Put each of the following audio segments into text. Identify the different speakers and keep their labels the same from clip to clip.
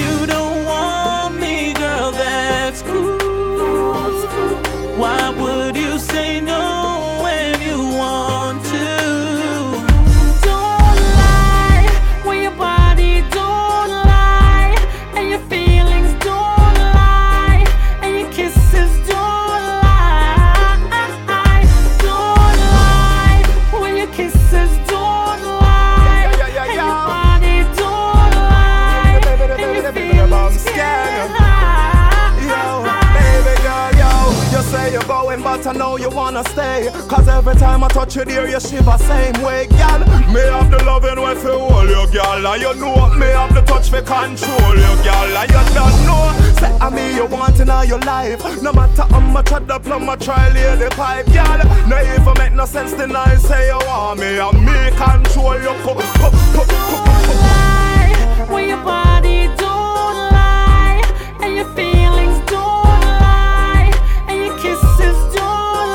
Speaker 1: you don't want me, girl, that's cool. Why would you say no when you want to?
Speaker 2: Don't lie when your body don't lie, and your feelings don't lie, and your kisses don't lie. Don't lie when your kisses don't lie, and your body don't lie, and your feelings can't lie.
Speaker 3: Yo, baby girl, yo, you say you're going, but I know you wanna stay. Cause every time I touch you there, you shiver same way, girl. Me have the loving way for hold you, girl. And you know me have the touch for control you, girl. And you don't know, say I me you want in all your life. No matter how much I the plumb, I try lay the pipe, girl. No even make no sense deny, say you want me, and me control you.
Speaker 2: Don't lie when your body don't lie, and your feelings don't lie, and your kisses don't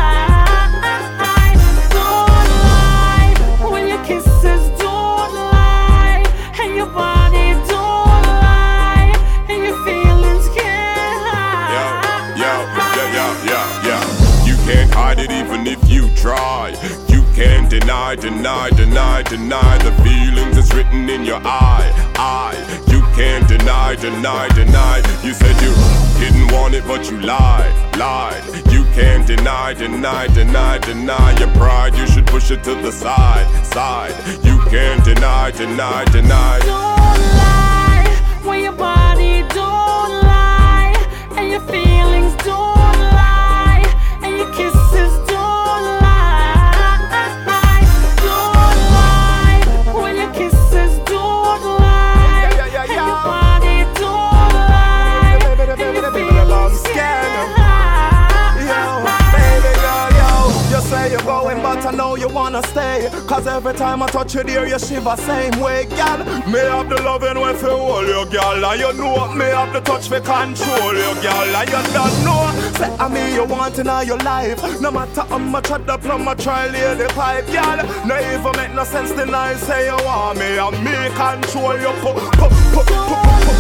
Speaker 2: lie. Don't lie when your kisses don't lie, and your body don't lie, and your feelings can't lie.
Speaker 4: Yo. You can't hide it even if you try. You can't deny the feelings that's written in your eye. You can't deny. You said you didn't want it, but you lied. You can't deny your pride. You should push it to the side. You can't deny.
Speaker 2: Don't lie when your body don't lie, and your feelings don't lie, and your kisses don't lie. Don't lie when your kisses don't lie, and your body don't lie, and your feelings can't lie.
Speaker 3: Yo, baby girl, yo, you say you're going, but I know you wanna stay. Cause every time I touch you there, you shiver same way, girl. Me have the loving way for hold you, girl. And you know me have the touch for control you, girl. And you don't know, say I me you want in all your life. No matter how much I the plumb, I try lay the pipe, girl. No even make no sense deny, say you want me, and me control you.
Speaker 2: Don't